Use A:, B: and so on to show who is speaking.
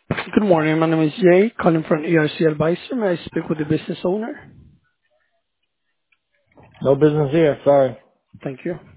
A: Good morning. My name is Jay, calling from ERC Advisor. May I speak with the business owner?
B: No business here. Sorry.
A: Thank you.